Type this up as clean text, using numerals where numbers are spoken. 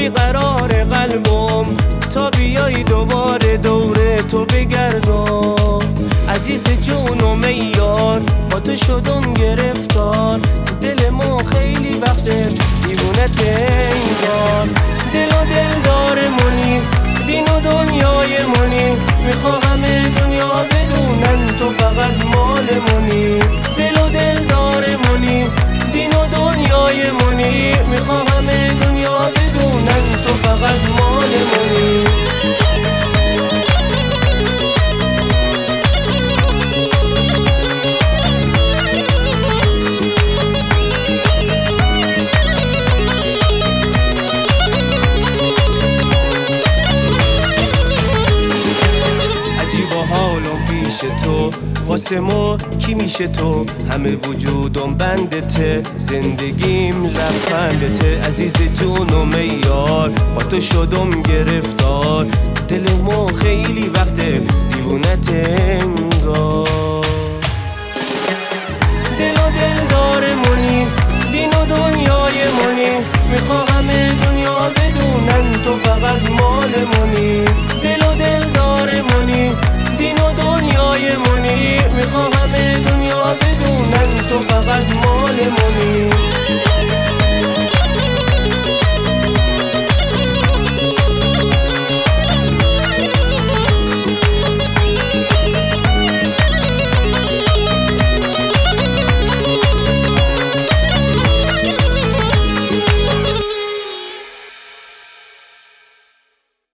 بیقرار قلبم تا بیای دوباره دوره تو بگردم. عزیز جونم ای یار با تو شدم گرفتار، دل ما خیلی وقته دیوونت انگار. دل و دل دارمونی، دین و دنیای مونی، میخوا همه دنیا بدونن تو فقط مالمونی. دل و دل دارمونی، دین و دنیای مونی، میخوا همه دنیا بدونن تو فقط مالمونی. تو واسه ما کی میشه تو؟ همه وجودم بندته، زندگیم لبخندته. عزیز جونم ای یار با تو شدم گرفتار، دل ما خیلی وقته دیوونت انگار. دل و دل دارمونی، دین و دنیای مونی، میخوا همه دنیا بدونن تو فقط مالمونی. دل و دل دارمونی، دین و دنیای مونی، میخوا همه دنیا بدونن